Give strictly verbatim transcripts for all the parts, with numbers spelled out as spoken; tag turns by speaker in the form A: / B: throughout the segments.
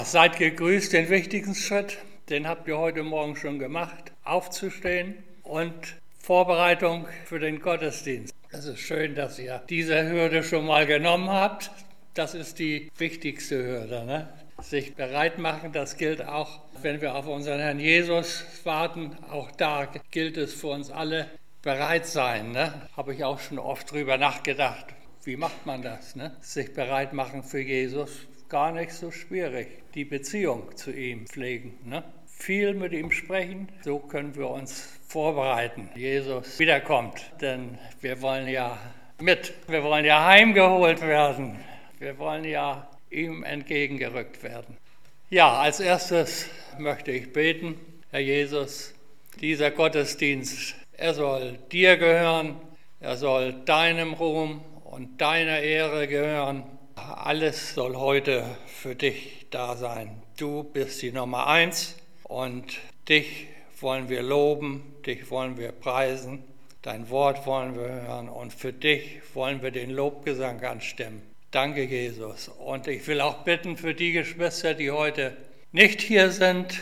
A: Seid gegrüßt, den wichtigsten Schritt, den habt ihr heute Morgen schon gemacht, aufzustehen und Vorbereitung für den Gottesdienst. Es ist schön, dass ihr diese Hürde schon mal genommen habt. Das ist die wichtigste Hürde, ne? Sich bereit machen, das gilt auch, wenn wir auf unseren Herrn Jesus warten. Auch da gilt es für uns alle, bereit sein. Ne? Habe ich auch schon oft drüber nachgedacht. Wie macht man das? Ne? Sich bereit machen für Jesus, gar nicht so schwierig. Die Beziehung zu ihm pflegen. Ne? Viel mit ihm sprechen, so können wir uns vorbereiten. Jesus wiederkommt, denn wir wollen ja mit, wir wollen ja heimgeholt werden. Wir wollen ja ihm entgegengerückt werden. Ja, als erstes möchte ich beten, Herr Jesus, dieser Gottesdienst, er soll dir gehören, er soll deinem Ruhm und deiner Ehre gehören. Alles soll heute für dich da sein. Du bist die Nummer eins und dich wollen wir loben, dich wollen wir preisen, dein Wort wollen wir hören und für dich wollen wir den Lobgesang anstimmen. Danke, Jesus. Und ich will auch bitten für die Geschwister, die heute nicht hier sind,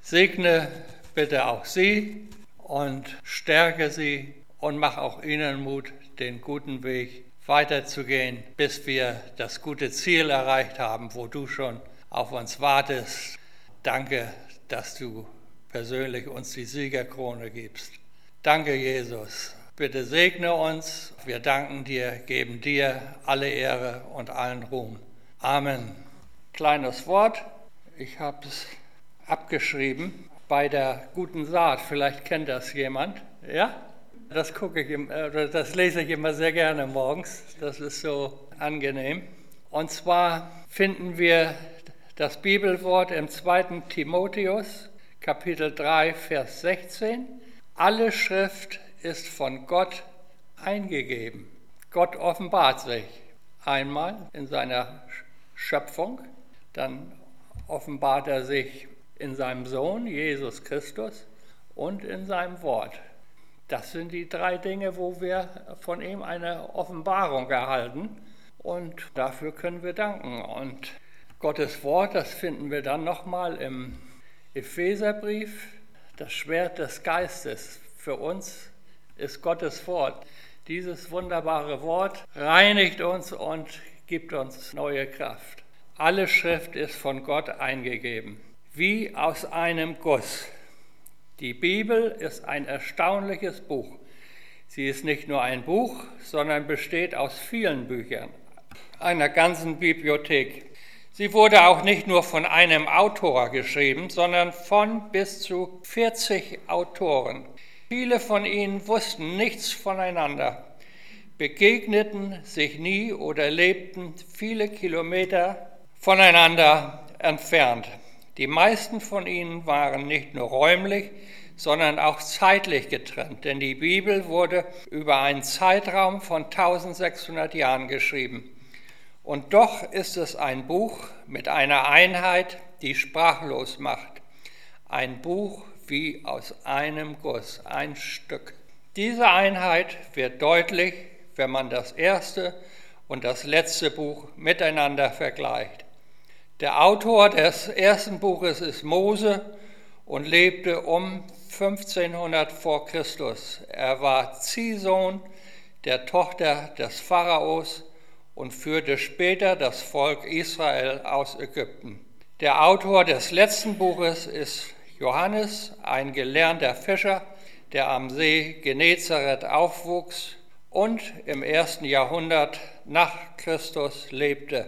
A: segne bitte auch sie und stärke sie und mach auch ihnen Mut, den guten Weg weiterzugehen, bis wir das gute Ziel erreicht haben, wo du schon auf uns wartest. Danke, dass du persönlich uns die Siegerkrone gibst. Danke, Jesus. Bitte segne uns. Wir danken dir, geben dir alle Ehre und allen Ruhm. Amen. Kleines Wort. Ich habe es abgeschrieben bei der guten Saat. Vielleicht kennt das jemand. Ja? Das gucke ich, oder das lese ich immer sehr gerne morgens. Das ist so angenehm. Und zwar finden wir das Bibelwort im zweiten Timotheus, Kapitel drei, Vers sechzehn. Alle Schrift ist von Gott eingegeben. Gott offenbart sich einmal in seiner Schöpfung, dann offenbart er sich in seinem Sohn, Jesus Christus, und in seinem Wort. Das sind die drei Dinge, wo wir von ihm eine Offenbarung erhalten und dafür können wir danken. Und Gottes Wort, das finden wir dann nochmal im Epheserbrief, das Schwert des Geistes. Für uns ist Gottes Wort. Dieses wunderbare Wort reinigt uns und gibt uns neue Kraft. Alle Schrift ist von Gott eingegeben, wie aus einem Guss. Die Bibel ist ein erstaunliches Buch. Sie ist nicht nur ein Buch, sondern besteht aus vielen Büchern, einer ganzen Bibliothek. Sie wurde auch nicht nur von einem Autor geschrieben, sondern von bis zu vierzig Autoren. Viele von ihnen wussten nichts voneinander, begegneten sich nie oder lebten viele Kilometer voneinander entfernt. Die meisten von ihnen waren nicht nur räumlich, sondern auch zeitlich getrennt, denn die Bibel wurde über einen Zeitraum von eintausendsechshundert Jahren geschrieben. Und doch ist es ein Buch mit einer Einheit, die sprachlos macht. Ein Buch wie aus einem Guss, ein Stück. Diese Einheit wird deutlich, wenn man das erste und das letzte Buch miteinander vergleicht. Der Autor des ersten Buches ist Mose und lebte um fünfzehnhundert vor Christus. Er war Ziehsohn der Tochter des Pharaos und führte später das Volk Israel aus Ägypten. Der Autor des letzten Buches ist Johannes, ein gelernter Fischer, der am See Genezareth aufwuchs und im ersten Jahrhundert nach Christus lebte.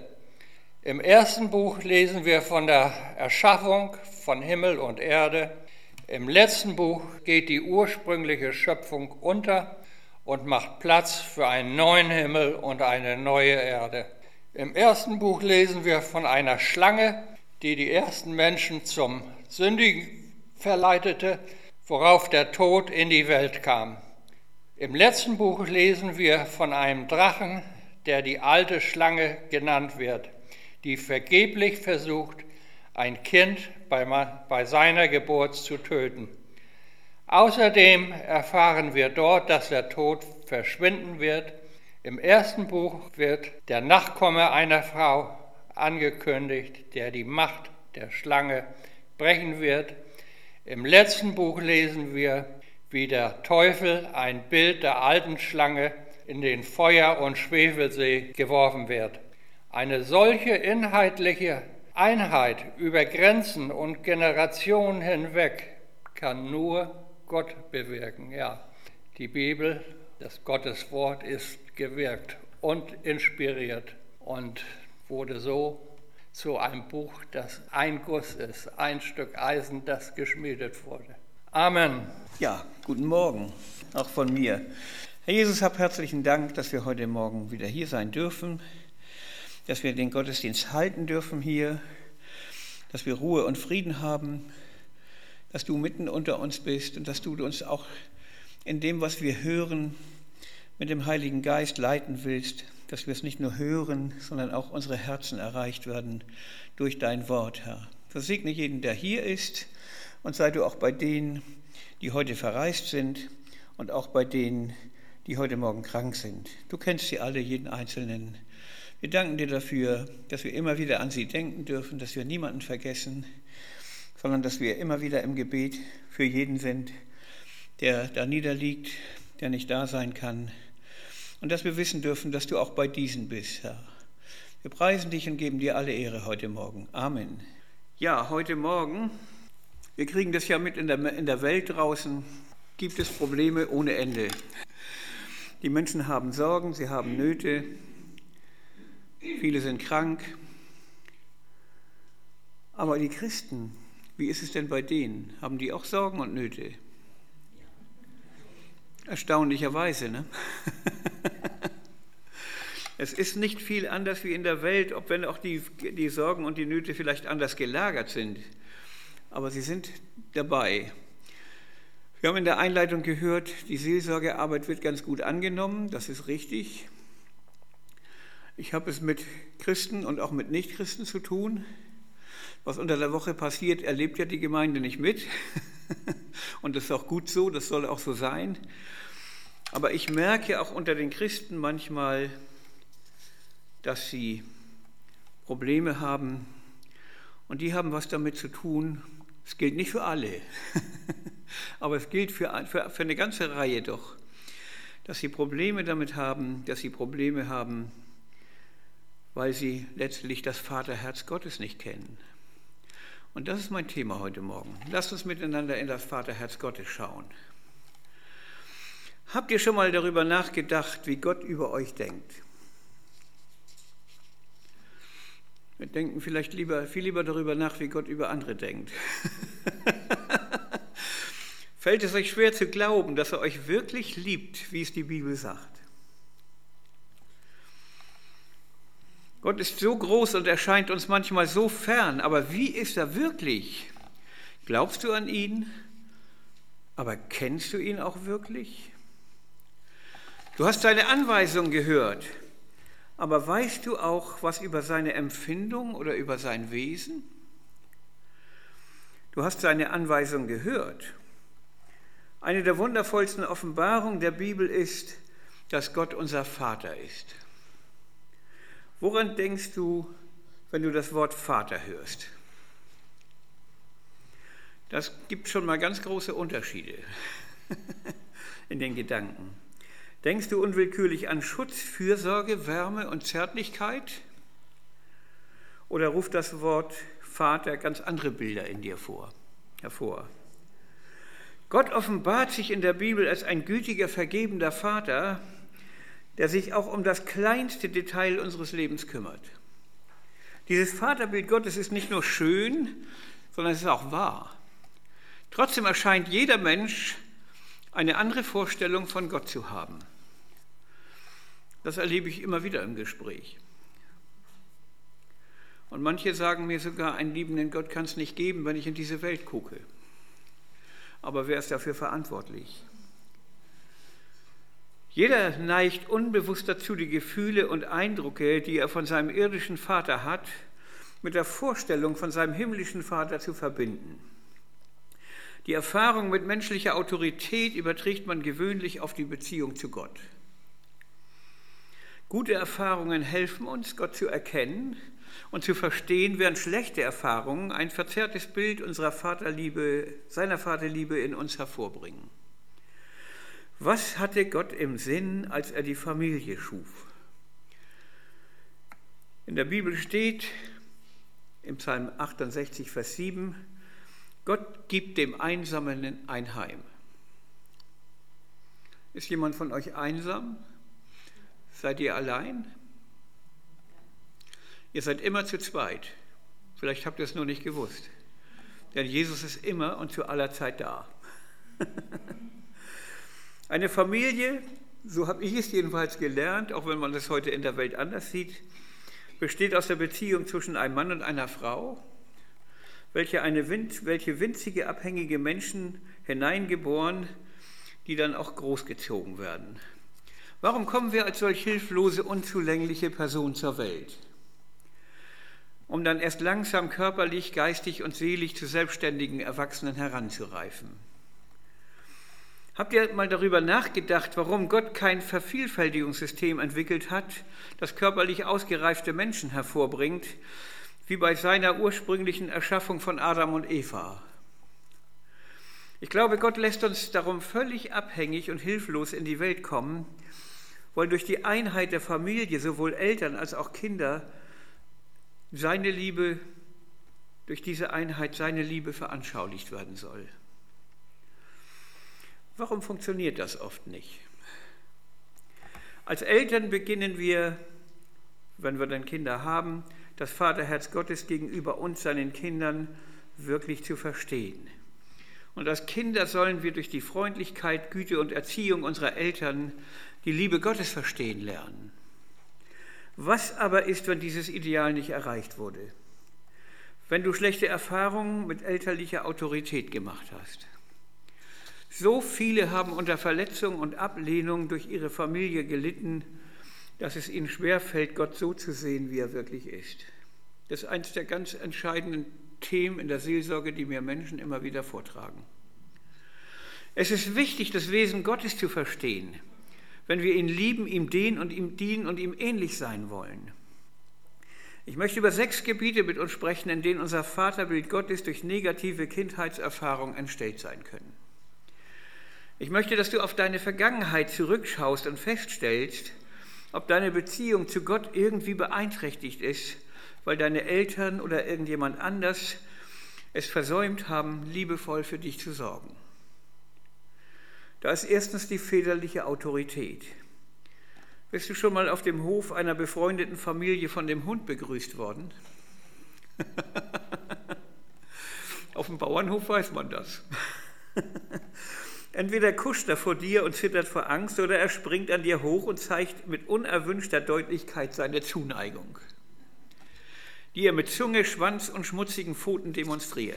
A: Im ersten Buch lesen wir von der Erschaffung von Himmel und Erde. Im letzten Buch geht die ursprüngliche Schöpfung unter und macht Platz für einen neuen Himmel und eine neue Erde. Im ersten Buch lesen wir von einer Schlange, die die ersten Menschen zum Sündigen verleitete, worauf der Tod in die Welt kam. Im letzten Buch lesen wir von einem Drachen, der die alte Schlange genannt wird, die vergeblich versucht, ein Kind bei, bei seiner Geburt zu töten. Außerdem erfahren wir dort, dass der Tod verschwinden wird. Im ersten Buch wird der Nachkomme einer Frau angekündigt, der die Macht der Schlange brechen wird. Im letzten Buch lesen wir, wie der Teufel, ein Bild der alten Schlange, in den Feuer- und Schwefelsee geworfen wird. Eine solche inhaltliche Einheit über Grenzen und Generationen hinweg kann nur Gott bewirken. Ja, die Bibel, das Gotteswort, ist gewirkt und inspiriert und wurde so zu einem Buch, das ein Guss ist, ein Stück Eisen, das geschmiedet wurde. Amen.
B: Ja, guten Morgen, auch von mir. Herr Jesus, hab herzlichen Dank, dass wir heute Morgen wieder hier sein dürfen, dass wir den Gottesdienst halten dürfen hier, dass wir Ruhe und Frieden haben, dass du mitten unter uns bist und dass du uns auch in dem, was wir hören, mit dem Heiligen Geist leiten willst, dass wir es nicht nur hören, sondern auch unsere Herzen erreicht werden durch dein Wort, Herr. Versegne jeden, der hier ist, und sei du auch bei denen, die heute verreist sind und auch bei denen, die heute Morgen krank sind. Du kennst sie alle, jeden Einzelnen. Wir danken dir dafür, dass wir immer wieder an sie denken dürfen, dass wir niemanden vergessen, sondern dass wir immer wieder im Gebet für jeden sind, der da niederliegt, der nicht da sein kann. Und dass wir wissen dürfen, dass du auch bei diesen bist, Herr. Wir preisen dich und geben dir alle Ehre heute Morgen. Amen. Ja, heute Morgen, wir kriegen das ja mit in der, in der Welt draußen, gibt es Probleme ohne Ende. Die Menschen haben Sorgen, sie haben Nöte, viele sind krank. Aber die Christen, wie ist es denn bei denen? Haben die auch Sorgen und Nöte? Erstaunlicherweise, ne? Es ist nicht viel anders wie in der Welt, ob wenn auch die, die Sorgen und die Nöte vielleicht anders gelagert sind. Aber sie sind dabei. Wir haben in der Einleitung gehört, die Seelsorgearbeit wird ganz gut angenommen, das ist richtig. Ich habe es mit Christen und auch mit Nichtchristen zu tun. Was unter der Woche passiert, erlebt ja die Gemeinde nicht mit. Und das ist auch gut so, das soll auch so sein. Aber ich merke auch unter den Christen manchmal, dass sie Probleme haben. Und die haben was damit zu tun. Es gilt nicht für alle, aber es gilt für, für, für eine ganze Reihe doch, dass sie Probleme damit haben, dass sie Probleme haben, weil sie letztlich das Vaterherz Gottes nicht kennen. Und das ist mein Thema heute Morgen. Lasst uns miteinander in das Vaterherz Gottes schauen. Habt ihr schon mal darüber nachgedacht, wie Gott über euch denkt? Wir denken vielleicht lieber, viel lieber darüber nach, wie Gott über andere denkt. Fällt es euch schwer zu glauben, dass er euch wirklich liebt, wie es die Bibel sagt? Gott ist so groß und erscheint uns manchmal so fern, aber wie ist er wirklich? Glaubst du an ihn? Aber kennst du ihn auch wirklich? Du hast seine Anweisung gehört, aber weißt du auch was über seine Empfindung oder über sein Wesen? Du hast seine Anweisung gehört. Eine der wundervollsten Offenbarungen der Bibel ist, dass Gott unser Vater ist. Woran denkst du, wenn du das Wort Vater hörst? Das gibt schon mal ganz große Unterschiede in den Gedanken. Denkst du unwillkürlich an Schutz, Fürsorge, Wärme und Zärtlichkeit? Oder ruft das Wort Vater ganz andere Bilder in dir vor, hervor? Gott offenbart sich in der Bibel als ein gütiger, vergebender Vater, der sich auch um das kleinste Detail unseres Lebens kümmert. Dieses Vaterbild Gottes ist nicht nur schön, sondern es ist auch wahr. Trotzdem erscheint jeder Mensch eine andere Vorstellung von Gott zu haben. Das erlebe ich immer wieder im Gespräch. Und manche sagen mir sogar, einen liebenden Gott kann es nicht geben, wenn ich in diese Welt gucke. Aber wer ist dafür verantwortlich? Jeder neigt unbewusst dazu, die Gefühle und Eindrücke, die er von seinem irdischen Vater hat, mit der Vorstellung von seinem himmlischen Vater zu verbinden. Die Erfahrung mit menschlicher Autorität überträgt man gewöhnlich auf die Beziehung zu Gott. Gute Erfahrungen helfen uns, Gott zu erkennen und zu verstehen, während schlechte Erfahrungen ein verzerrtes Bild unserer Vaterliebe, seiner Vaterliebe in uns hervorbringen. Was hatte Gott im Sinn, als er die Familie schuf? In der Bibel steht, im Psalm achtundsechzig, Vers sieben, Gott gibt dem Einsamen ein Heim. Ist jemand von euch einsam? Seid ihr allein? Ihr seid immer zu zweit. Vielleicht habt ihr es nur nicht gewusst. Denn Jesus ist immer und zu aller Zeit da. Eine Familie, so habe ich es jedenfalls gelernt, auch wenn man das heute in der Welt anders sieht, besteht aus der Beziehung zwischen einem Mann und einer Frau, welche, eine, welche winzige, abhängige Menschen hineingeboren, die dann auch großgezogen werden. Warum kommen wir als solch hilflose, unzulängliche Person zur Welt? Um dann erst langsam körperlich, geistig und seelisch zu selbstständigen Erwachsenen heranzureifen. Habt ihr mal darüber nachgedacht, warum Gott kein Vervielfältigungssystem entwickelt hat, das körperlich ausgereifte Menschen hervorbringt, wie bei seiner ursprünglichen Erschaffung von Adam und Eva? Ich glaube, Gott lässt uns darum völlig abhängig und hilflos in die Welt kommen, weil durch die Einheit der Familie sowohl Eltern als auch Kinder seine Liebe, durch diese Einheit seine Liebe veranschaulicht werden soll. Warum funktioniert das oft nicht? Als Eltern beginnen wir, wenn wir dann Kinder haben, das Vaterherz Gottes gegenüber uns, seinen Kindern, wirklich zu verstehen. Und als Kinder sollen wir durch die Freundlichkeit, Güte und Erziehung unserer Eltern die Liebe Gottes verstehen lernen. Was aber ist, wenn dieses Ideal nicht erreicht wurde? Wenn du schlechte Erfahrungen mit elterlicher Autorität gemacht hast? So viele haben unter Verletzung und Ablehnung durch ihre Familie gelitten, dass es ihnen schwerfällt, Gott so zu sehen, wie er wirklich ist. Das ist eines der ganz entscheidenden Themen in der Seelsorge, die mir Menschen immer wieder vortragen. Es ist wichtig, das Wesen Gottes zu verstehen, wenn wir ihn lieben, ihm dienen und ihm dienen und ihm ähnlich sein wollen. Ich möchte über sechs Gebiete mit uns sprechen, in denen unser Vaterbild Gottes durch negative Kindheitserfahrungen entstellt sein können. Ich möchte, dass du auf deine Vergangenheit zurückschaust und feststellst, ob deine Beziehung zu Gott irgendwie beeinträchtigt ist, weil deine Eltern oder irgendjemand anders es versäumt haben, liebevoll für dich zu sorgen. Da ist erstens die väterliche Autorität. Bist du schon mal auf dem Hof einer befreundeten Familie von dem Hund begrüßt worden? Auf dem Bauernhof weiß man das. Entweder kuscht er vor dir und zittert vor Angst oder er springt an dir hoch und zeigt mit unerwünschter Deutlichkeit seine Zuneigung, die er mit Zunge, Schwanz und schmutzigen Pfoten demonstriert.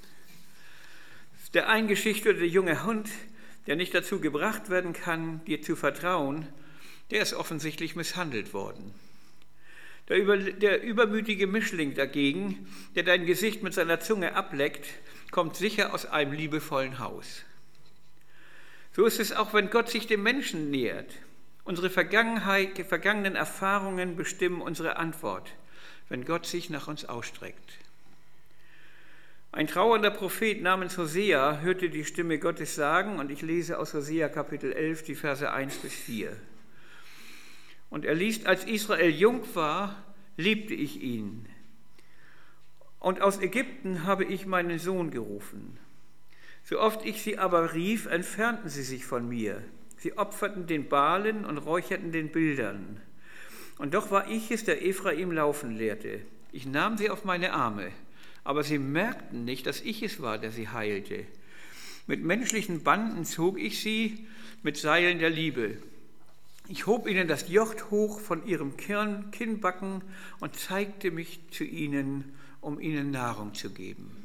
B: Der eingeschüchterte junge Hund, der nicht dazu gebracht werden kann, dir zu vertrauen, der ist offensichtlich misshandelt worden. Der, über, der übermütige Mischling dagegen, der dein Gesicht mit seiner Zunge ableckt, kommt sicher aus einem liebevollen Haus. So ist es auch, wenn Gott sich dem Menschen nähert. Unsere Vergangenheit, vergangenen Erfahrungen bestimmen unsere Antwort, wenn Gott sich nach uns ausstreckt. Ein trauernder Prophet namens Hosea hörte die Stimme Gottes sagen, und ich lese aus Hosea Kapitel elf, die Verse eins bis vier. Und er liest, als Israel jung war, liebte ich ihn. Und aus Ägypten habe ich meinen Sohn gerufen. So oft ich sie aber rief, entfernten sie sich von mir. Sie opferten den Baalen und räucherten den Bildern. Und doch war ich es, der Ephraim laufen lehrte. Ich nahm sie auf meine Arme, aber sie merkten nicht, dass ich es war, der sie heilte. Mit menschlichen Banden zog ich sie mit Seilen der Liebe. Ich hob ihnen das Joch hoch von ihrem Kirn, Kinnbacken und zeigte mich zu ihnen, um ihnen Nahrung zu geben.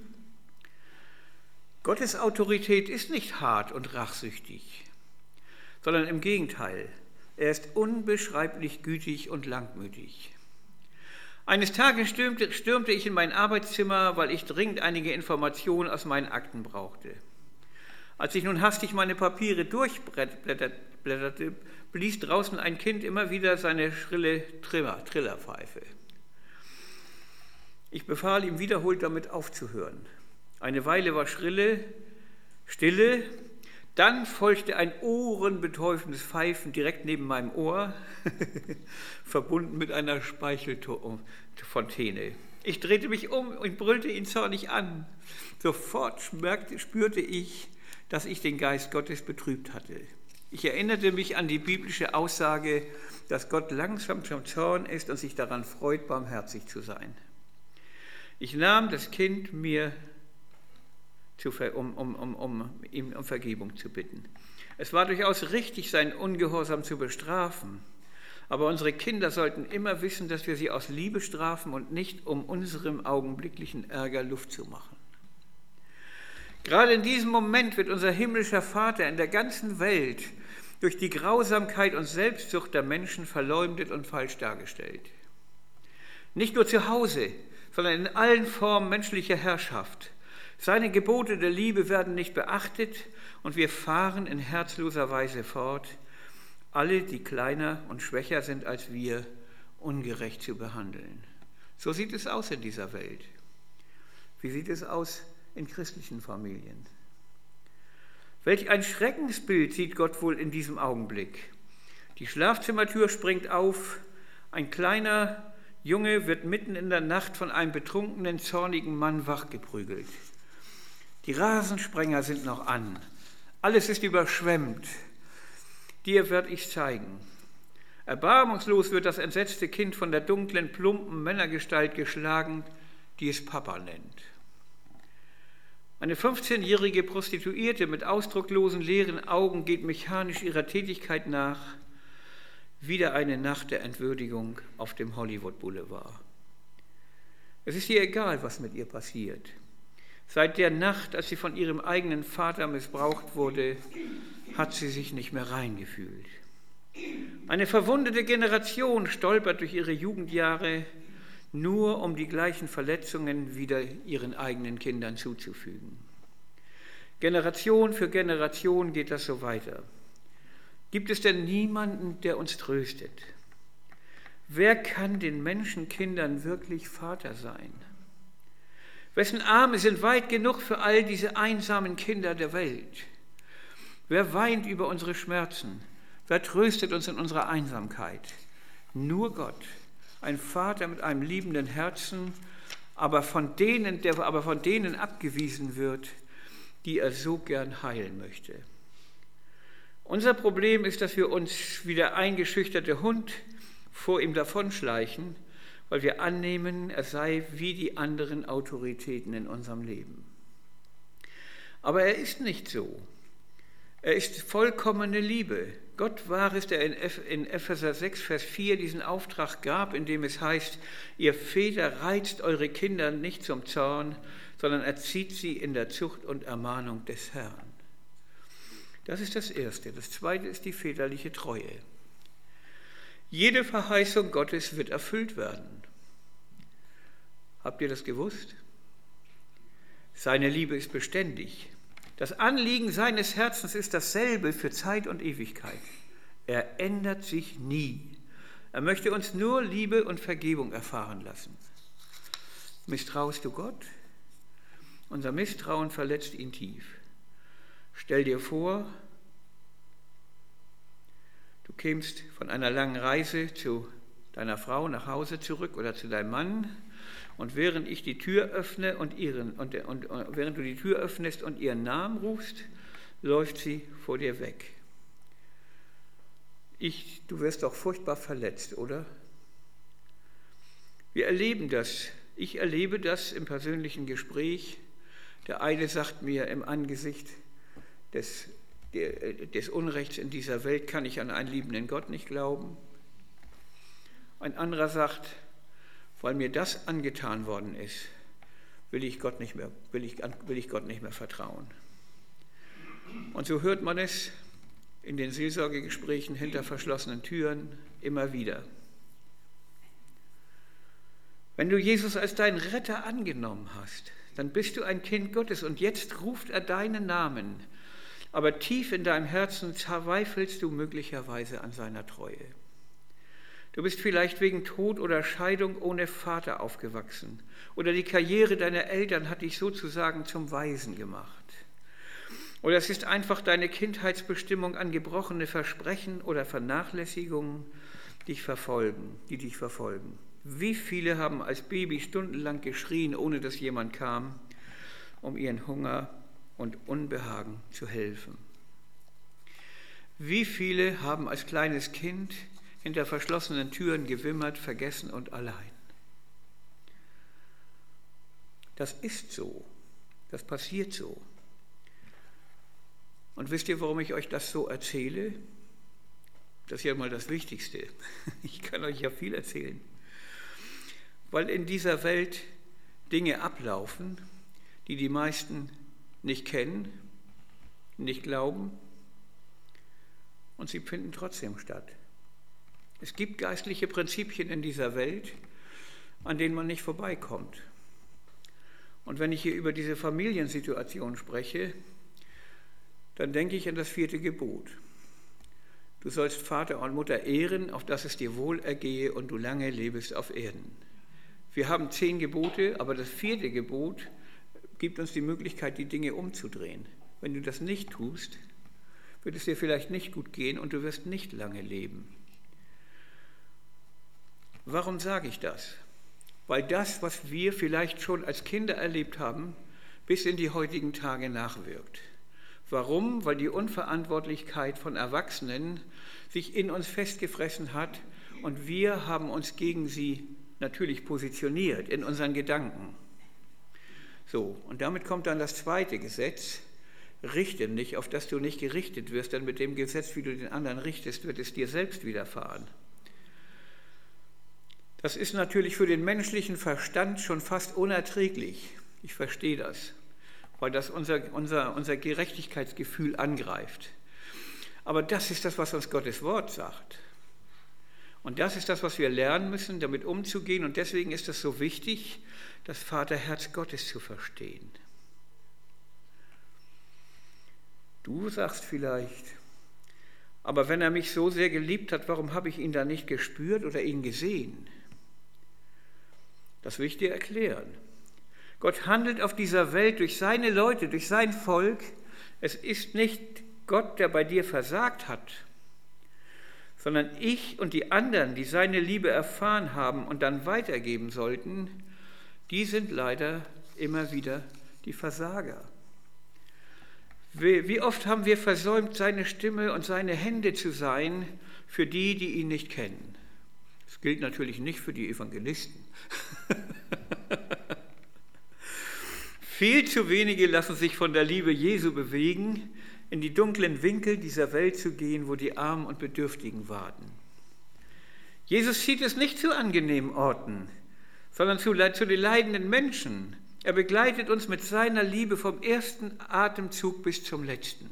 B: Gottes Autorität ist nicht hart und rachsüchtig, sondern im Gegenteil, er ist unbeschreiblich gütig und langmütig. Eines Tages stürmte, stürmte ich in mein Arbeitszimmer, weil ich dringend einige Informationen aus meinen Akten brauchte. Als ich nun hastig meine Papiere durchblätterte, blies draußen ein Kind immer wieder seine schrille Triller, Trillerpfeife. Ich befahl ihm wiederholt, damit aufzuhören. Eine Weile war schrille Stille, dann folgte ein ohrenbetäubendes Pfeifen direkt neben meinem Ohr, verbunden mit einer Speichelfontäne. Ich drehte mich um und brüllte ihn zornig an. Sofort spürte ich, dass ich den Geist Gottes betrübt hatte. Ich erinnerte mich an die biblische Aussage, dass Gott langsam zum Zorn ist und sich daran freut, barmherzig zu sein. Ich nahm das Kind mir, zu, um, um, um, um ihm um Vergebung zu bitten. Es war durchaus richtig, seinen Ungehorsam zu bestrafen, aber unsere Kinder sollten immer wissen, dass wir sie aus Liebe strafen und nicht, um unserem augenblicklichen Ärger Luft zu machen. Gerade in diesem Moment wird unser himmlischer Vater in der ganzen Welt durch die Grausamkeit und Selbstsucht der Menschen verleumdet und falsch dargestellt. Nicht nur zu Hause, sondern in allen Formen menschlicher Herrschaft. Seine Gebote der Liebe werden nicht beachtet und wir fahren in herzloser Weise fort, alle, die kleiner und schwächer sind als wir, ungerecht zu behandeln. So sieht es aus in dieser Welt. Wie sieht es aus in christlichen Familien? Welch ein Schreckensbild sieht Gott wohl in diesem Augenblick. Die Schlafzimmertür springt auf, ein kleiner Junge wird mitten in der Nacht von einem betrunkenen, zornigen Mann wachgeprügelt. Die Rasensprenger sind noch an, alles ist überschwemmt. Dir werd ich zeigen. Erbarmungslos wird das entsetzte Kind von der dunklen, plumpen Männergestalt geschlagen, die es Papa nennt. Eine fünfzehnjährige Prostituierte mit ausdruckslosen, leeren Augen geht mechanisch ihrer Tätigkeit nach. Wieder eine Nacht der Entwürdigung auf dem Hollywood Boulevard. Es ist ihr egal, was mit ihr passiert. Seit der Nacht, als sie von ihrem eigenen Vater missbraucht wurde, hat sie sich nicht mehr rein gefühlt. Eine verwundete Generation stolpert durch ihre Jugendjahre, nur um die gleichen Verletzungen wieder ihren eigenen Kindern zuzufügen. Generation für Generation geht das so weiter. Gibt es denn niemanden, der uns tröstet? Wer kann den Menschenkindern wirklich Vater sein? Wessen Arme sind weit genug für all diese einsamen Kinder der Welt? Wer weint über unsere Schmerzen? Wer tröstet uns in unserer Einsamkeit? Nur Gott, ein Vater mit einem liebenden Herzen, aber von denen, der aber von denen abgewiesen wird, die er so gern heilen möchte. Unser Problem ist, dass wir uns wie der eingeschüchterte Hund vor ihm davonschleichen, weil wir annehmen, er sei wie die anderen Autoritäten in unserem Leben. Aber er ist nicht so. Er ist vollkommene Liebe. Gott war es, der in Epheser sechs, Vers vier diesen Auftrag gab, in dem es heißt, ihr Väter reizt eure Kinder nicht zum Zorn, sondern erzieht sie in der Zucht und Ermahnung des Herrn. Das ist das Erste. Das Zweite ist die väterliche Treue. Jede Verheißung Gottes wird erfüllt werden. Habt ihr das gewusst? Seine Liebe ist beständig. Das Anliegen seines Herzens ist dasselbe für Zeit und Ewigkeit. Er ändert sich nie. Er möchte uns nur Liebe und Vergebung erfahren lassen. Misstraust du Gott? Unser Misstrauen verletzt ihn tief. Stell dir vor, du kämst von einer langen Reise zu deiner Frau nach Hause zurück oder zu deinem Mann und während ich die Tür öffne und ihren und, und, und während du die Tür öffnest und ihren Namen rufst, läuft sie vor dir weg. Ich, du wirst doch furchtbar verletzt, oder? Wir erleben das. Ich erlebe das im persönlichen Gespräch. Der eine sagt mir im Angesicht des, des Unrechts in dieser Welt, kann ich an einen liebenden Gott nicht glauben. Ein anderer sagt, weil mir das angetan worden ist, will ich Gott nicht mehr, will ich, will ich Gott nicht mehr vertrauen. Und so hört man es in den Seelsorgegesprächen hinter verschlossenen Türen immer wieder. Wenn du Jesus als deinen Retter angenommen hast, dann bist du ein Kind Gottes und jetzt ruft er deinen Namen. Aber tief in deinem Herzen zweifelst du möglicherweise an seiner Treue. Du bist vielleicht wegen Tod oder Scheidung ohne Vater aufgewachsen. Oder die Karriere deiner Eltern hat dich sozusagen zum Waisen gemacht. Oder es ist einfach deine Kindheitsbestimmung an gebrochene Versprechen oder Vernachlässigungen, die dich verfolgen, die dich verfolgen. Wie viele haben als Baby stundenlang geschrien, ohne dass jemand kam, um ihren Hunger und Unbehagen zu helfen? Wie viele haben als kleines Kind hinter verschlossenen Türen gewimmert, vergessen und allein? Das ist so, das passiert so. Und wisst ihr, warum ich euch das so erzähle? Das ist ja mal das Wichtigste. Ich kann euch ja viel erzählen. Weil in dieser Welt Dinge ablaufen, die die meisten nicht kennen, nicht glauben, und sie finden trotzdem statt. Es gibt geistliche Prinzipien in dieser Welt, an denen man nicht vorbeikommt. Und wenn ich hier über diese Familiensituation spreche, dann denke ich an das vierte Gebot. Du sollst Vater und Mutter ehren, auf dass es dir wohl ergehe und du lange lebest auf Erden. Wir haben zehn Gebote, aber das vierte Gebot gibt uns die Möglichkeit, die Dinge umzudrehen. Wenn du das nicht tust, wird es dir vielleicht nicht gut gehen und du wirst nicht lange leben. Warum sage ich das? Weil das, was wir vielleicht schon als Kinder erlebt haben, bis in die heutigen Tage nachwirkt. Warum? Weil die Unverantwortlichkeit von Erwachsenen sich in uns festgefressen hat und wir haben uns gegen sie natürlich positioniert in unseren Gedanken. So, und damit kommt dann das zweite Gesetz. Richte nicht, auf dass du nicht gerichtet wirst, denn mit dem Gesetz, wie du den anderen richtest, wird es dir selbst widerfahren. Das ist natürlich für den menschlichen Verstand schon fast unerträglich. Ich verstehe das, weil das unser, unser, unser Gerechtigkeitsgefühl angreift. Aber das ist das, was uns Gottes Wort sagt. Und das ist das, was wir lernen müssen, damit umzugehen. Und deswegen ist es so wichtig, das Vaterherz Gottes zu verstehen. Du sagst vielleicht, aber wenn er mich so sehr geliebt hat, warum habe ich ihn da nicht gespürt oder ihn gesehen? Das will ich dir erklären. Gott handelt auf dieser Welt durch seine Leute, durch sein Volk. Es ist nicht Gott, der bei dir versagt hat, sondern ich und die anderen, die seine Liebe erfahren haben und dann weitergeben sollten, die sind leider immer wieder die Versager. Wie oft haben wir versäumt, seine Stimme und seine Hände zu sein für die, die ihn nicht kennen. Das gilt natürlich nicht für die Evangelisten. Viel zu wenige lassen sich von der Liebe Jesu bewegen, in die dunklen Winkel dieser Welt zu gehen, wo die Armen und Bedürftigen warten. Jesus zieht es nicht zu angenehmen Orten, sondern zu, zu den leidenden Menschen. Er begleitet uns mit seiner Liebe vom ersten Atemzug bis zum letzten.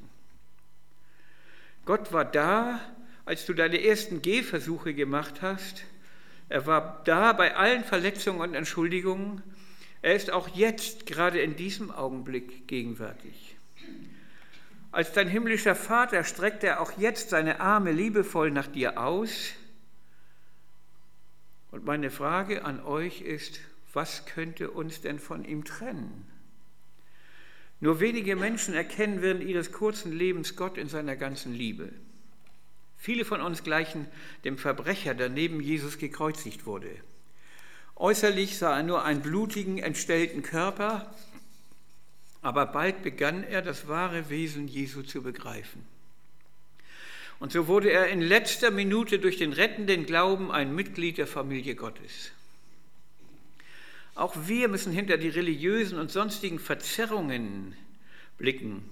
B: Gott war da, als du deine ersten Gehversuche gemacht hast. Er war da bei allen Verletzungen und Entschuldigungen. Er ist auch jetzt, gerade in diesem Augenblick, gegenwärtig. Als dein himmlischer Vater streckt er auch jetzt seine Arme liebevoll nach dir aus. Und meine Frage an euch ist, was könnte uns denn von ihm trennen? Nur wenige Menschen erkennen während ihres kurzen Lebens Gott in seiner ganzen Liebe. Viele von uns gleichen dem Verbrecher, der neben Jesus gekreuzigt wurde. Äußerlich sah er nur einen blutigen, entstellten Körper, aber bald begann er, das wahre Wesen Jesu zu begreifen. Und so wurde er in letzter Minute durch den rettenden Glauben ein Mitglied der Familie Gottes. Auch wir müssen hinter die religiösen und sonstigen Verzerrungen blicken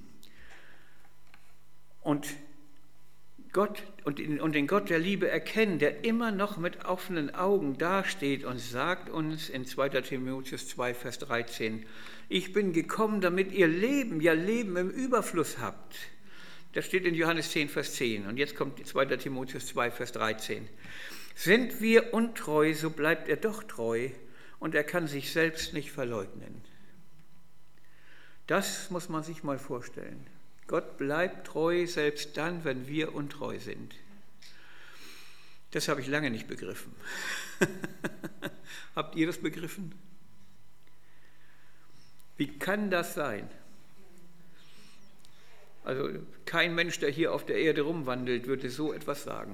B: und Gott und den Gott der Liebe erkennen, der immer noch mit offenen Augen dasteht und sagt uns in zweiter Timotheus zwei, Vers dreizehn, ich bin gekommen, damit ihr Leben, ja Leben im Überfluss habt. Das steht in Johannes zehn, Vers zehn. Und jetzt kommt zweiter Timotheus zwei, Vers dreizehn. Sind wir untreu, so bleibt er doch treu und er kann sich selbst nicht verleugnen. Das muss man sich mal vorstellen. Gott bleibt treu, selbst dann, wenn wir untreu sind. Das habe ich lange nicht begriffen. Habt ihr das begriffen? Wie kann das sein? Also kein Mensch, der hier auf der Erde rumwandelt, würde so etwas sagen.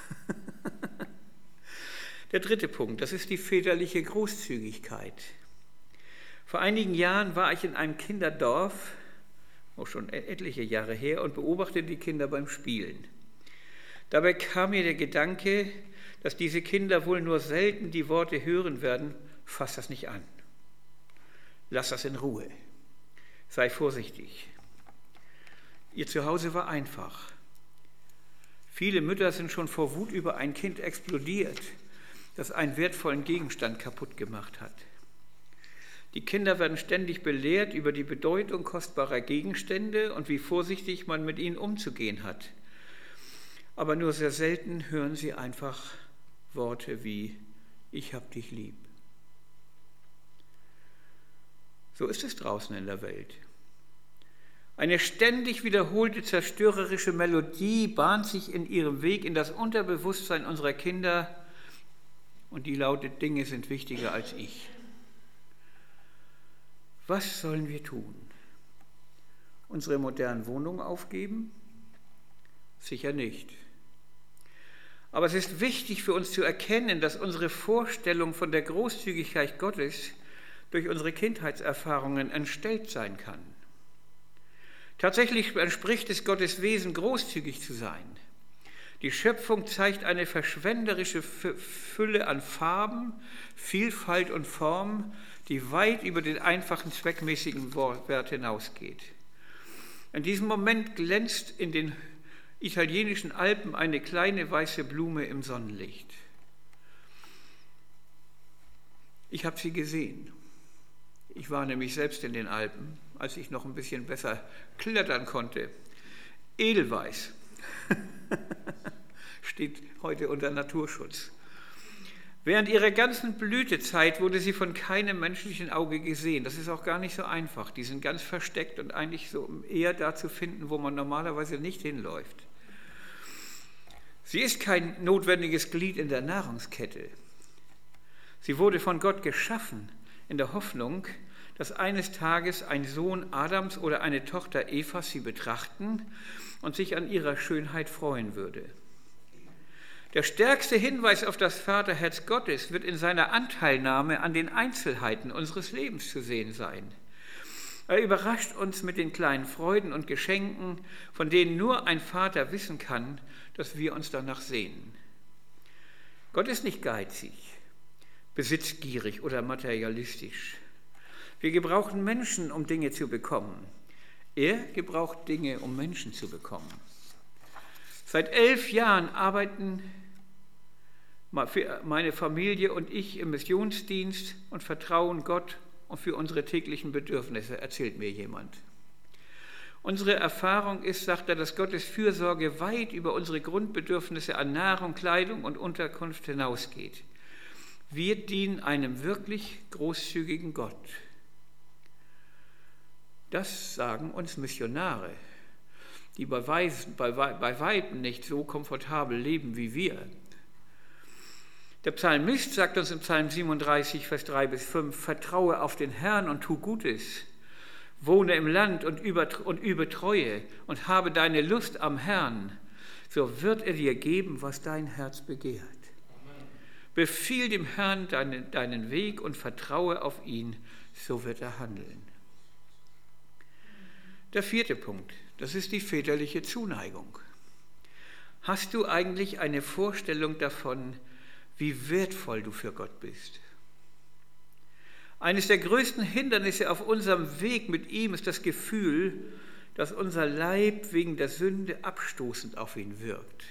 B: Der dritte Punkt, das ist die väterliche Großzügigkeit. Vor einigen Jahren war ich in einem Kinderdorf, auch schon etliche Jahre her, und beobachtete die Kinder beim Spielen. Dabei kam mir der Gedanke, dass diese Kinder wohl nur selten die Worte hören werden: Fass das nicht an, lass das in Ruhe, sei vorsichtig. Ihr Zuhause war einfach. Viele Mütter sind schon vor Wut über ein Kind explodiert, das einen wertvollen Gegenstand kaputt gemacht hat. Die Kinder werden ständig belehrt über die Bedeutung kostbarer Gegenstände und wie vorsichtig man mit ihnen umzugehen hat. Aber nur sehr selten hören sie einfach Worte wie: Ich hab dich lieb. So ist es draußen in der Welt. Eine ständig wiederholte zerstörerische Melodie bahnt sich in ihrem Weg in das Unterbewusstsein unserer Kinder, und die lautet: Dinge sind wichtiger als ich. Was sollen wir tun? Unsere modernen Wohnungen aufgeben? Sicher nicht. Aber es ist wichtig für uns zu erkennen, dass unsere Vorstellung von der Großzügigkeit Gottes durch unsere Kindheitserfahrungen entstellt sein kann. Tatsächlich entspricht es Gottes Wesen, großzügig zu sein. Die Schöpfung zeigt eine verschwenderische Fülle an Farben, Vielfalt und Form, die weit über den einfachen zweckmäßigen Wert hinausgeht. In diesem Moment glänzt in den italienischen Alpen eine kleine weiße Blume im Sonnenlicht. Ich habe sie gesehen. Ich war nämlich selbst in den Alpen, als ich noch ein bisschen besser klettern konnte. Edelweiß. Steht heute unter Naturschutz. Während ihrer ganzen Blütezeit wurde sie von keinem menschlichen Auge gesehen. Das ist auch gar nicht so einfach. Die sind ganz versteckt und eigentlich so eher da zu finden, wo man normalerweise nicht hinläuft. Sie ist kein notwendiges Glied in der Nahrungskette. Sie wurde von Gott geschaffen in der Hoffnung, dass eines Tages ein Sohn Adams oder eine Tochter Evas sie betrachten und sich an ihrer Schönheit freuen würde. Der stärkste Hinweis auf das Vaterherz Gottes wird in seiner Anteilnahme an den Einzelheiten unseres Lebens zu sehen sein. Er überrascht uns mit den kleinen Freuden und Geschenken, von denen nur ein Vater wissen kann, dass wir uns danach sehnen. Gott ist nicht geizig, besitzgierig oder materialistisch. Wir gebrauchen Menschen, um Dinge zu bekommen. Er gebraucht Dinge, um Menschen zu bekommen. Seit elf Jahren arbeiten meine Familie und ich im Missionsdienst und vertrauen Gott und für unsere täglichen Bedürfnisse, erzählt mir jemand. Unsere Erfahrung ist, sagt er, dass Gottes Fürsorge weit über unsere Grundbedürfnisse an Nahrung, Kleidung und Unterkunft hinausgeht. Wir dienen einem wirklich großzügigen Gott. Das sagen uns Missionare, die bei, Weisen, bei, bei Weitem nicht so komfortabel leben wie wir. Der Psalmist sagt uns im Psalm siebenunddreißig, Vers drei bis fünf, vertraue auf den Herrn und tu Gutes, wohne im Land und übe, und übe Treue und habe deine Lust am Herrn, so wird er dir geben, was dein Herz begehrt. Amen. Befiehl dem Herrn deinen, deinen Weg und vertraue auf ihn, so wird er handeln. Der vierte Punkt, das ist die väterliche Zuneigung. Hast du eigentlich eine Vorstellung davon, wie wertvoll du für Gott bist? Eines der größten Hindernisse auf unserem Weg mit ihm ist das Gefühl, dass unser Leib wegen der Sünde abstoßend auf ihn wirkt.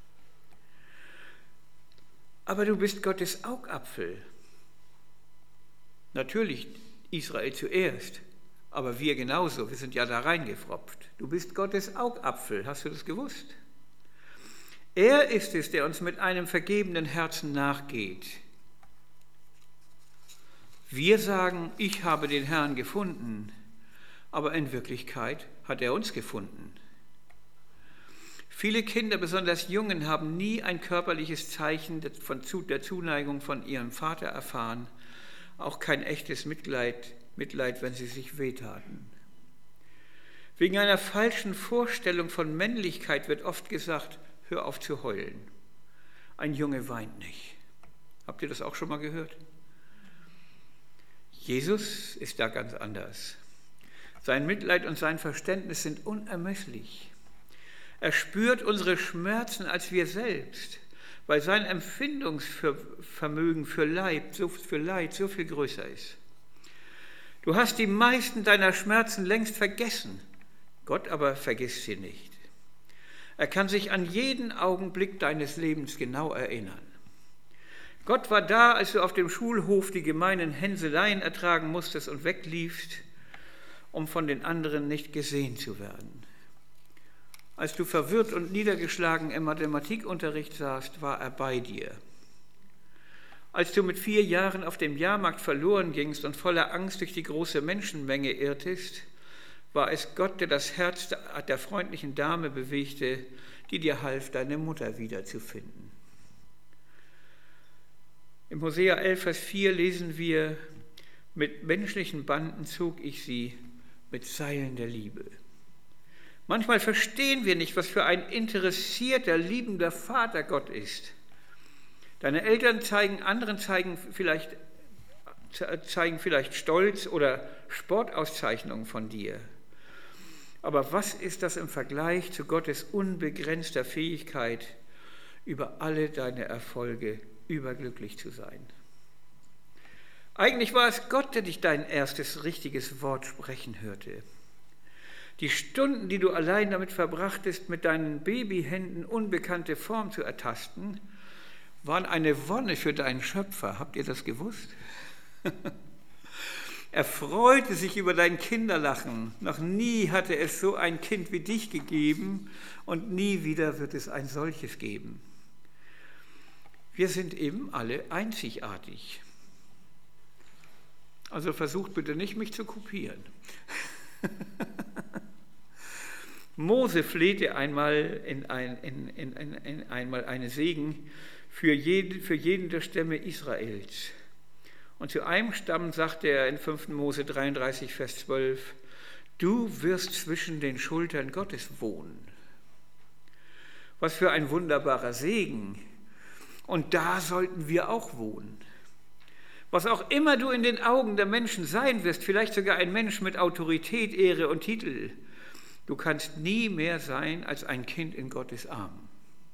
B: Aber du bist Gottes Augapfel. Natürlich Israel zuerst, aber wir genauso, wir sind ja da reingefropft. Du bist Gottes Augapfel, hast du das gewusst? Er ist es, der uns mit einem vergebenen Herzen nachgeht. Wir sagen, ich habe den Herrn gefunden, aber in Wirklichkeit hat er uns gefunden. Viele Kinder, besonders Jungen, haben nie ein körperliches Zeichen der Zuneigung von ihrem Vater erfahren, auch kein echtes Mitleid, Mitleid, wenn sie sich wehtaten. Wegen einer falschen Vorstellung von Männlichkeit wird oft gesagt, hör auf zu heulen. Ein Junge weint nicht. Habt ihr das auch schon mal gehört? Jesus ist da ganz anders. Sein Mitleid und sein Verständnis sind unermesslich. Er spürt unsere Schmerzen als wir selbst, weil sein Empfindungsvermögen für Leid, so, für Leid so viel größer ist. Du hast die meisten deiner Schmerzen längst vergessen, Gott aber vergisst sie nicht. Er kann sich an jeden Augenblick deines Lebens genau erinnern. Gott war da, als du auf dem Schulhof die gemeinen Hänseleien ertragen musstest und wegliefst, um von den anderen nicht gesehen zu werden. Als du verwirrt und niedergeschlagen im Mathematikunterricht saßt, war er bei dir. Als du mit vier Jahren auf dem Jahrmarkt verloren gingst und voller Angst durch die große Menschenmenge irrtest, war es Gott, der das Herz der freundlichen Dame bewegte, die dir half, deine Mutter wiederzufinden. Im Hosea elf, Vers vier lesen wir, mit menschlichen Banden zog ich sie mit Seilen der Liebe. Manchmal verstehen wir nicht, was für ein interessierter, liebender Vater Gott ist. Deine Eltern zeigen anderen zeigen vielleicht, zeigen vielleicht Stolz oder Sportauszeichnungen von dir. Aber was ist das im Vergleich zu Gottes unbegrenzter Fähigkeit, über alle deine Erfolge überglücklich zu sein? Eigentlich war es Gott, der dich dein erstes richtiges Wort sprechen hörte. Die Stunden, die du allein damit verbrachtest, mit deinen Babyhänden unbekannte Form zu ertasten, waren eine Wonne für deinen Schöpfer. Habt ihr das gewusst? Er freute sich über dein Kinderlachen. Noch nie hatte es so ein Kind wie dich gegeben und nie wieder wird es ein solches geben. Wir sind eben alle einzigartig. Also versucht bitte nicht, mich zu kopieren. Mose flehte einmal, in ein, in, in, in, in einmal einen Segen für jeden, für jeden der Stämme Israels. Und zu einem Stamm sagte er in fünften Mose dreiunddreißig, Vers zwölf, du wirst zwischen den Schultern Gottes wohnen. Was für ein wunderbarer Segen. Und da sollten wir auch wohnen. Was auch immer du in den Augen der Menschen sein wirst, vielleicht sogar ein Mensch mit Autorität, Ehre und Titel, du kannst nie mehr sein als ein Kind in Gottes Armen.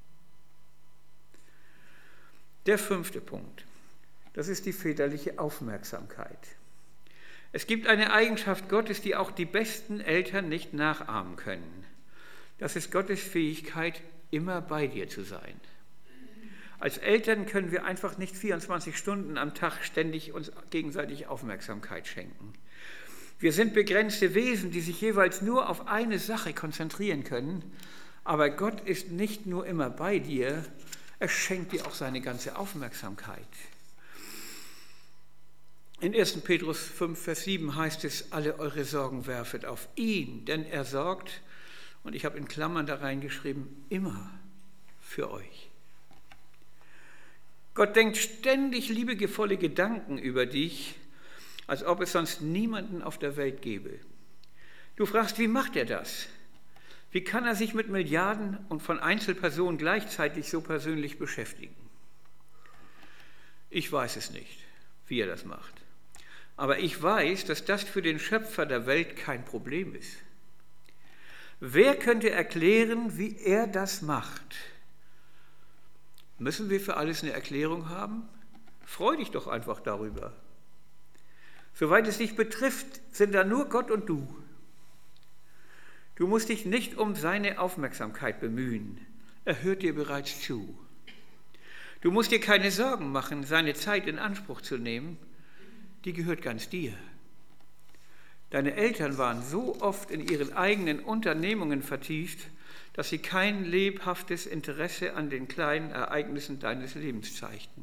B: Der fünfte Punkt, das ist die väterliche Aufmerksamkeit. Es gibt eine Eigenschaft Gottes, die auch die besten Eltern nicht nachahmen können. Das ist Gottes Fähigkeit, immer bei dir zu sein. Als Eltern können wir einfach nicht vierundzwanzig Stunden am Tag ständig uns gegenseitig Aufmerksamkeit schenken. Wir sind begrenzte Wesen, die sich jeweils nur auf eine Sache konzentrieren können, aber Gott ist nicht nur immer bei dir, er schenkt dir auch seine ganze Aufmerksamkeit. In ersten Petrus fünf, Vers sieben heißt es, alle eure Sorgen werfet auf ihn, denn er sorgt, und ich habe in Klammern da reingeschrieben, immer für euch. Gott denkt ständig liebevolle Gedanken über dich, als ob es sonst niemanden auf der Welt gäbe. Du fragst, wie macht er das? Wie kann er sich mit Milliarden und von Einzelpersonen gleichzeitig so persönlich beschäftigen? Ich weiß es nicht, wie er das macht. Aber ich weiß, dass das für den Schöpfer der Welt kein Problem ist. Wer könnte erklären, wie er das macht? Müssen wir für alles eine Erklärung haben? Freu dich doch einfach darüber. Soweit es dich betrifft, sind da nur Gott und du. Du musst dich nicht um seine Aufmerksamkeit bemühen. Er hört dir bereits zu. Du musst dir keine Sorgen machen, seine Zeit in Anspruch zu nehmen. Die gehört ganz dir. Deine Eltern waren so oft in ihren eigenen Unternehmungen vertieft, dass sie kein lebhaftes Interesse an den kleinen Ereignissen deines Lebens zeigten.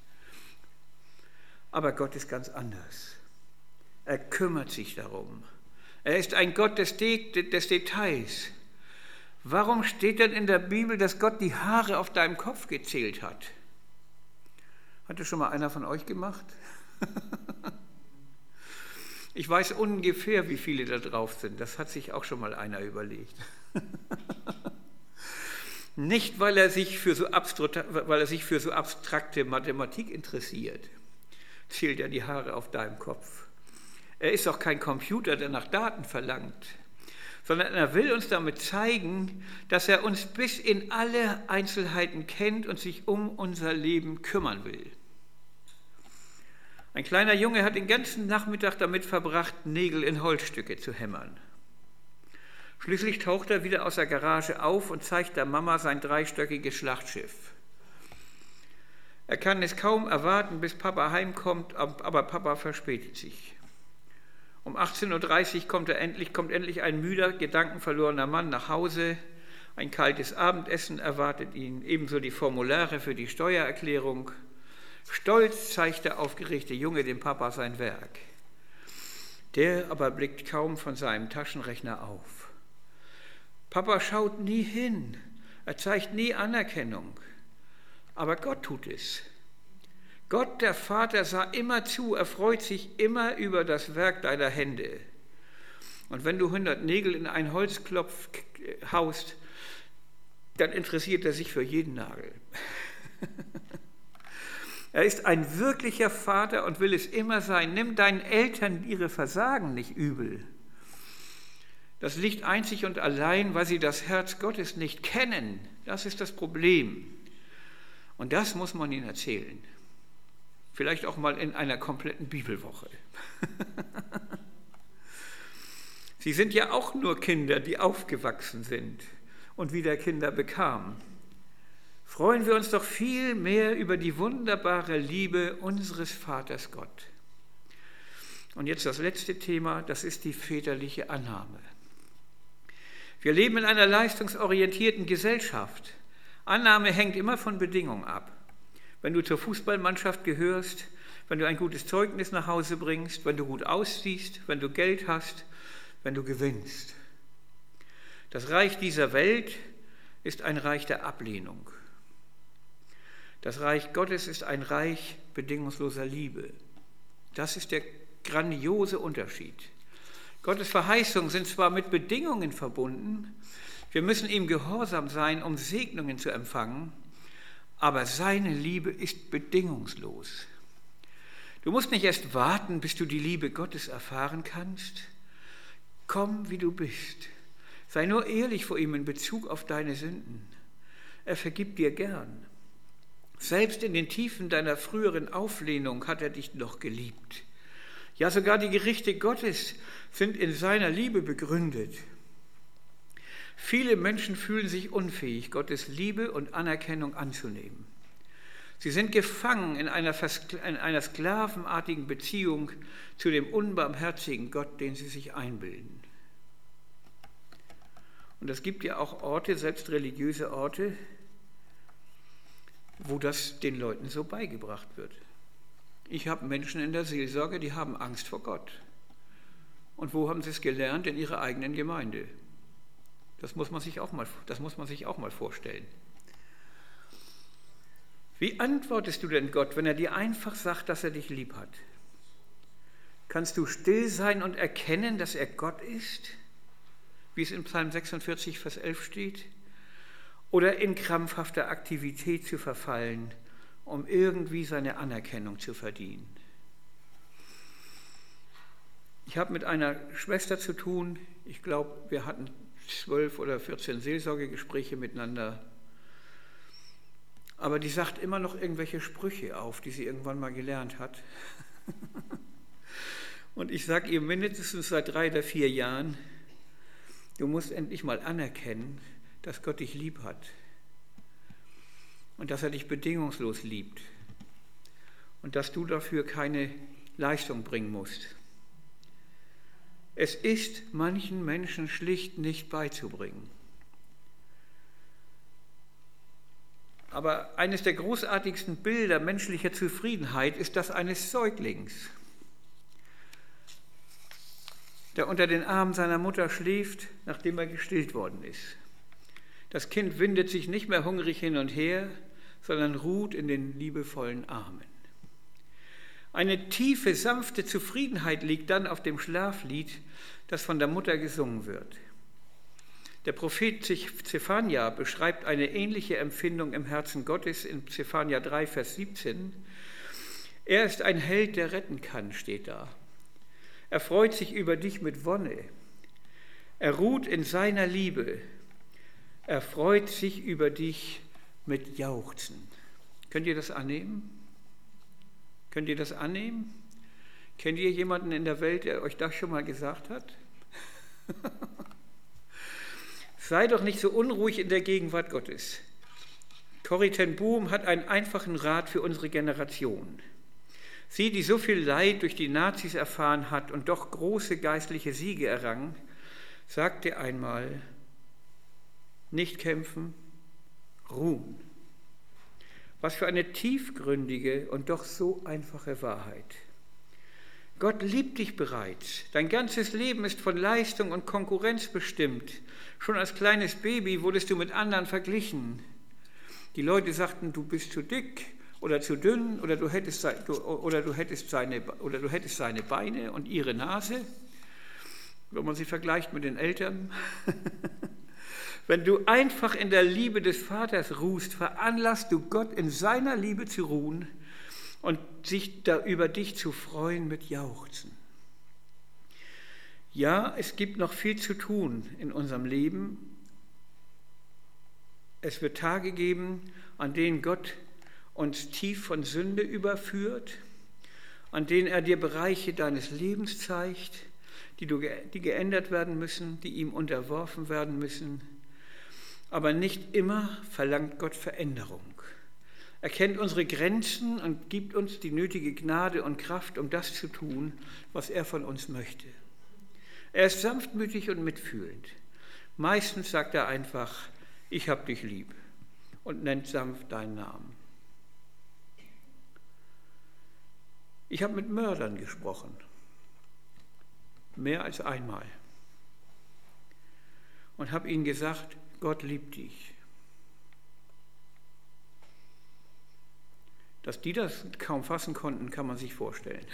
B: Aber Gott ist ganz anders. Er kümmert sich darum. Er ist ein Gott des, De- des Details. Warum steht denn in der Bibel, dass Gott die Haare auf deinem Kopf gezählt hat? Hat das schon mal einer von euch gemacht? Ich weiß ungefähr, wie viele da drauf sind. Das hat sich auch schon mal einer überlegt. Nicht, weil er sich für so abstrakte, weil er sich für so abstrakte Mathematik interessiert, zählt er die Haare auf deinem Kopf. Er ist auch kein Computer, der nach Daten verlangt, sondern er will uns damit zeigen, dass er uns bis in alle Einzelheiten kennt und sich um unser Leben kümmern will. Ein kleiner Junge hat den ganzen Nachmittag damit verbracht, Nägel in Holzstücke zu hämmern. Schließlich taucht er wieder aus der Garage auf und zeigt der Mama sein dreistöckiges Schlachtschiff. Er kann es kaum erwarten, bis Papa heimkommt, aber Papa verspätet sich. Um achtzehn Uhr dreißig kommt, er endlich, kommt endlich ein müder, gedankenverlorener Mann nach Hause. Ein kaltes Abendessen erwartet ihn, ebenso die Formulare für die Steuererklärung. Stolz zeigt der aufgeregte Junge dem Papa sein Werk. Der aber blickt kaum von seinem Taschenrechner auf. Papa schaut nie hin, er zeigt nie Anerkennung, aber Gott tut es. Gott, der Vater, sah immer zu, er freut sich immer über das Werk deiner Hände. Und wenn du hundert Nägel in einen Holzklopf haust, dann interessiert er sich für jeden Nagel. Er ist ein wirklicher Vater und will es immer sein. Nimm deinen Eltern ihre Versagen nicht übel. Das liegt einzig und allein, weil sie das Herz Gottes nicht kennen. Das ist das Problem. Und das muss man ihnen erzählen. Vielleicht auch mal in einer kompletten Bibelwoche. Sie sind ja auch nur Kinder, die aufgewachsen sind und wieder Kinder bekamen. Freuen wir uns doch viel mehr über die wunderbare Liebe unseres Vaters Gott. Und jetzt das letzte Thema, das ist die väterliche Annahme. Wir leben in einer leistungsorientierten Gesellschaft. Annahme hängt immer von Bedingungen ab. Wenn du zur Fußballmannschaft gehörst, wenn du ein gutes Zeugnis nach Hause bringst, wenn du gut aussiehst, wenn du Geld hast, wenn du gewinnst. Das Reich dieser Welt ist ein Reich der Ablehnung. Das Reich Gottes ist ein Reich bedingungsloser Liebe. Das ist der grandiose Unterschied. Gottes Verheißungen sind zwar mit Bedingungen verbunden, wir müssen ihm gehorsam sein, um Segnungen zu empfangen, aber seine Liebe ist bedingungslos. Du musst nicht erst warten, bis du die Liebe Gottes erfahren kannst. Komm, wie du bist. Sei nur ehrlich vor ihm in Bezug auf deine Sünden. Er vergibt dir gern. Selbst in den Tiefen deiner früheren Auflehnung hat er dich noch geliebt. Ja, sogar die Gerichte Gottes sind in seiner Liebe begründet. Viele Menschen fühlen sich unfähig, Gottes Liebe und Anerkennung anzunehmen. Sie sind gefangen in einer, in einer sklavenartigen Beziehung zu dem unbarmherzigen Gott, den sie sich einbilden. Und es gibt ja auch Orte, selbst religiöse Orte, wo das den Leuten so beigebracht wird. Ich habe Menschen in der Seelsorge, die haben Angst vor Gott. Und wo haben sie es gelernt? In ihrer eigenen Gemeinde. Das muss man sich auch mal, das muss man sich auch mal vorstellen. Wie antwortest du denn Gott, wenn er dir einfach sagt, dass er dich lieb hat? Kannst du still sein und erkennen, dass er Gott ist, wie es in Psalm sechsundvierzig, Vers elf steht? Oder in krampfhafter Aktivität zu verfallen, um irgendwie seine Anerkennung zu verdienen? Ich habe mit einer Schwester zu tun, ich glaube, wir hatten zwölf oder vierzehn Seelsorgegespräche miteinander, aber die sagt immer noch irgendwelche Sprüche auf, die sie irgendwann mal gelernt hat. Und ich sage ihr mindestens seit drei oder vier Jahren, du musst endlich mal anerkennen, dass Gott dich lieb hat und dass er dich bedingungslos liebt und dass du dafür keine Leistung bringen musst. Es ist manchen Menschen schlicht nicht beizubringen. Aber eines der großartigsten Bilder menschlicher Zufriedenheit ist das eines Säuglings, der unter den Armen seiner Mutter schläft, nachdem er gestillt worden ist. Das Kind windet sich nicht mehr hungrig hin und her, sondern ruht in den liebevollen Armen. Eine tiefe, sanfte Zufriedenheit liegt dann auf dem Schlaflied, das von der Mutter gesungen wird. Der Prophet Zephania beschreibt eine ähnliche Empfindung im Herzen Gottes in Zephania drei, Vers siebzehn. Er ist ein Held, der retten kann, steht da. Er freut sich über dich mit Wonne. Er ruht in seiner Liebe. Er freut sich über dich mit Jauchzen. Könnt ihr das annehmen? Könnt ihr das annehmen? Kennt ihr jemanden in der Welt, der euch das schon mal gesagt hat? Sei doch nicht so unruhig in der Gegenwart Gottes. Corrie ten Boom hat einen einfachen Rat für unsere Generation. Sie, die so viel Leid durch die Nazis erfahren hat und doch große geistliche Siege errang, sagte einmal: Nicht kämpfen, ruhen. Was für eine tiefgründige und doch so einfache Wahrheit. Gott liebt dich bereits. Dein ganzes Leben ist von Leistung und Konkurrenz bestimmt. Schon als kleines Baby wurdest du mit anderen verglichen. Die Leute sagten, du bist zu dick oder zu dünn oder du hättest, oder du hättest, seine, oder du hättest seine Beine und ihre Nase, wenn man sie vergleicht mit den Eltern. Wenn du einfach in der Liebe des Vaters ruhst, veranlasst du Gott, in seiner Liebe zu ruhen und sich da über dich zu freuen mit Jauchzen. Ja, es gibt noch viel zu tun in unserem Leben. Es wird Tage geben, an denen Gott uns tief von Sünde überführt, an denen er dir Bereiche deines Lebens zeigt, die, du, die geändert werden müssen, die ihm unterworfen werden müssen. Aber nicht immer verlangt Gott Veränderung. Er kennt unsere Grenzen und gibt uns die nötige Gnade und Kraft, um das zu tun, was er von uns möchte. Er ist sanftmütig und mitfühlend. Meistens sagt er einfach, ich hab dich lieb, und nennt sanft deinen Namen. Ich habe mit Mördern gesprochen, mehr als einmal, und habe ihnen gesagt, Gott liebt dich. Dass die das kaum fassen konnten, kann man sich vorstellen.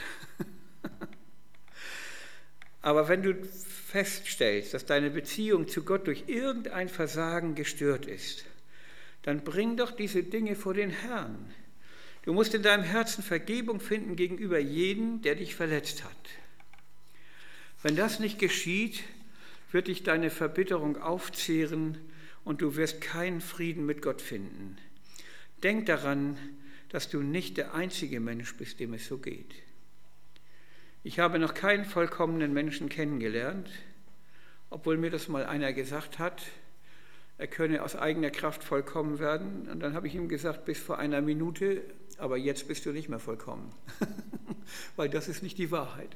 B: Aber wenn du feststellst, dass deine Beziehung zu Gott durch irgendein Versagen gestört ist, dann bring doch diese Dinge vor den Herrn. Du musst in deinem Herzen Vergebung finden gegenüber jedem, der dich verletzt hat. Wenn das nicht geschieht, wird dich deine Verbitterung aufzehren und du wirst keinen Frieden mit Gott finden. Denk daran, dass du nicht der einzige Mensch bist, dem es so geht. Ich habe noch keinen vollkommenen Menschen kennengelernt, obwohl mir das mal einer gesagt hat, er könne aus eigener Kraft vollkommen werden. Und dann habe ich ihm gesagt, bis vor einer Minute, aber jetzt bist du nicht mehr vollkommen, weil das ist nicht die Wahrheit.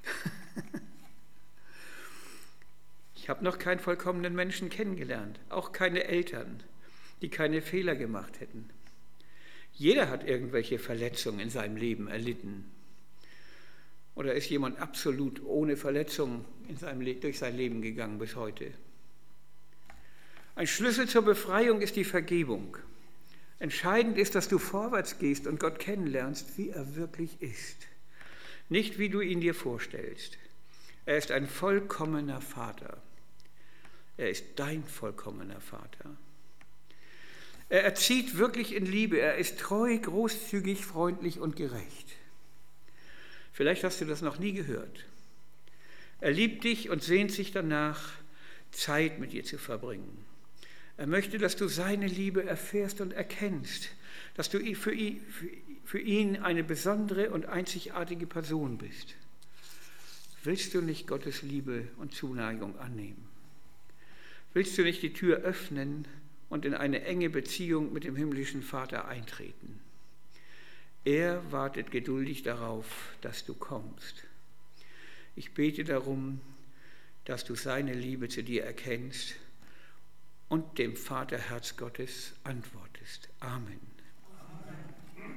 B: Ich habe noch keinen vollkommenen Menschen kennengelernt, auch keine Eltern, die keine Fehler gemacht hätten. Jeder hat irgendwelche Verletzungen in seinem Leben erlitten. Oder ist jemand absolut ohne Verletzungen in seinem Le- durch sein Leben gegangen bis heute? Ein Schlüssel zur Befreiung ist die Vergebung. Entscheidend ist, dass du vorwärts gehst und Gott kennenlernst, wie er wirklich ist. Nicht, wie du ihn dir vorstellst. Er ist ein vollkommener Vater. Er ist dein vollkommener Vater. Er erzieht wirklich in Liebe. Er ist treu, großzügig, freundlich und gerecht. Vielleicht hast du das noch nie gehört. Er liebt dich und sehnt sich danach, Zeit mit dir zu verbringen. Er möchte, dass du seine Liebe erfährst und erkennst, dass du für ihn, für ihn eine besondere und einzigartige Person bist. Willst du nicht Gottes Liebe und Zuneigung annehmen? Willst du nicht die Tür öffnen und in eine enge Beziehung mit dem himmlischen Vater eintreten? Er wartet geduldig darauf, dass du kommst. Ich bete darum, dass du seine Liebe zu dir erkennst und dem Vaterherz Gottes antwortest. Amen. Amen.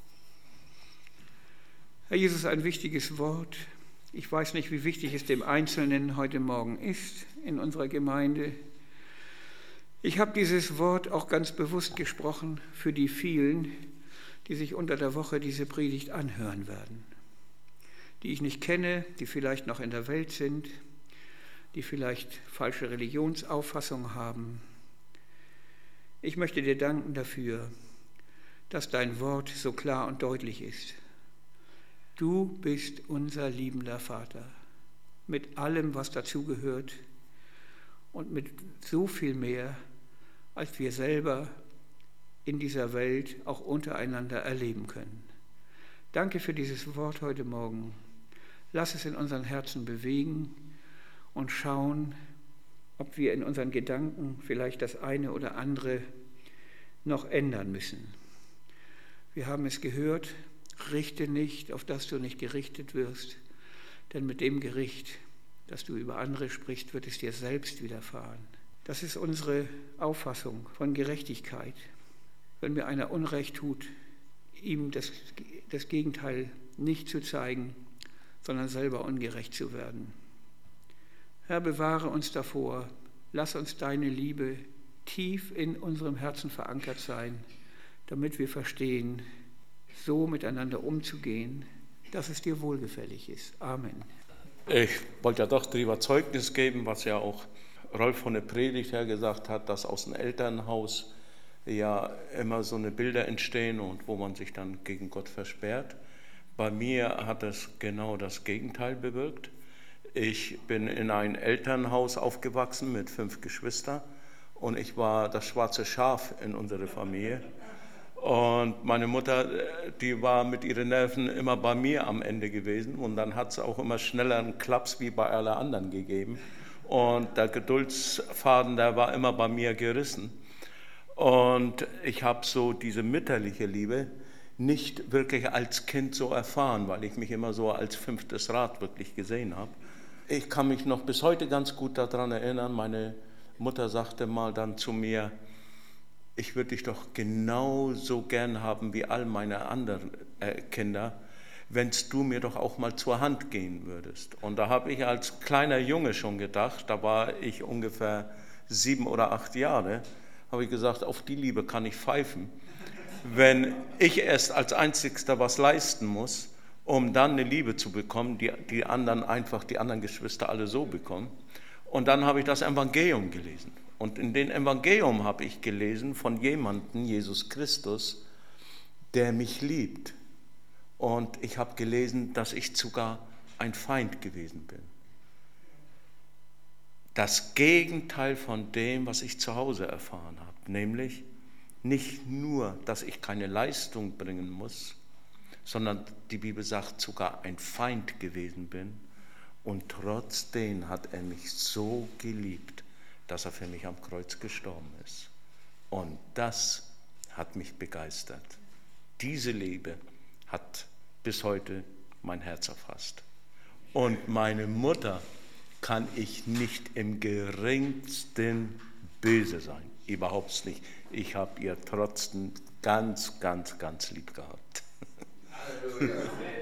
B: Herr Jesus, ein wichtiges Wort. Ich weiß nicht, wie wichtig es dem Einzelnen heute Morgen ist in unserer Gemeinde. Ich habe dieses Wort auch ganz bewusst gesprochen für die vielen, die sich unter der Woche diese Predigt anhören werden, die ich nicht kenne, die vielleicht noch in der Welt sind, die vielleicht falsche Religionsauffassungen haben. Ich möchte dir danken dafür, dass dein Wort so klar und deutlich ist. Du bist unser liebender Vater, mit allem, was dazugehört und mit so viel mehr, als wir selber in dieser Welt auch untereinander erleben können. Danke für dieses Wort heute Morgen. Lass es in unseren Herzen bewegen und schauen, ob wir in unseren Gedanken vielleicht das eine oder andere noch ändern müssen. Wir haben es gehört, richte nicht, auf das du nicht gerichtet wirst, denn mit dem Gericht, das du über andere sprichst, wird es dir selbst widerfahren. Das ist unsere Auffassung von Gerechtigkeit. Wenn mir einer Unrecht tut, ihm das, das Gegenteil nicht zu zeigen, sondern selber ungerecht zu werden. Herr, bewahre uns davor, lass uns deine Liebe tief in unserem Herzen verankert sein, damit wir verstehen, so miteinander umzugehen, dass es dir wohlgefällig ist. Amen.
C: Ich wollte ja doch darüber Zeugnis geben, was ja auch Rolf von der Predigt her gesagt hat, dass aus dem Elternhaus ja immer so eine Bilder entstehen und wo man sich dann gegen Gott versperrt. Bei mir hat es genau das Gegenteil bewirkt. Ich bin in ein Elternhaus aufgewachsen mit fünf Geschwistern und ich war das schwarze Schaf in unserer Familie. Und meine Mutter, die war mit ihren Nerven immer bei mir am Ende gewesen und dann hat es auch immer schneller einen Klaps wie bei allen anderen gegeben. Und der Geduldsfaden, der war immer bei mir gerissen. Und ich habe so diese mütterliche Liebe nicht wirklich als Kind so erfahren, weil ich mich immer so als fünftes Rad wirklich gesehen habe. Ich kann mich noch bis heute ganz gut daran erinnern, meine Mutter sagte mal dann zu mir, ich würde dich doch genauso gern haben wie all meine anderen äh, Kinder, wenn du mir doch auch mal zur Hand gehen würdest. Und da habe ich als kleiner Junge schon gedacht, da war ich ungefähr sieben oder acht Jahre, habe ich gesagt, auf die Liebe kann ich pfeifen. Wenn ich erst als Einzigster was leisten muss, um dann eine Liebe zu bekommen, die die anderen einfach, die anderen Geschwister alle so bekommen. Und dann habe ich das Evangelium gelesen. Und in dem Evangelium habe ich gelesen von jemandem, Jesus Christus, der mich liebt. Und ich habe gelesen, dass ich sogar ein Feind gewesen bin. Das Gegenteil von dem, was ich zu Hause erfahren habe, nämlich nicht nur, dass ich keine Leistung bringen muss, sondern die Bibel sagt, sogar ein Feind gewesen bin. Und trotzdem hat er mich so geliebt, dass er für mich am Kreuz gestorben ist. Und das hat mich begeistert. Diese Liebe hat bis heute mein Herz erfasst. Und meine Mutter kann ich nicht im geringsten böse sein. Überhaupt nicht. Ich habe ihr trotzdem ganz, ganz, ganz lieb gehabt.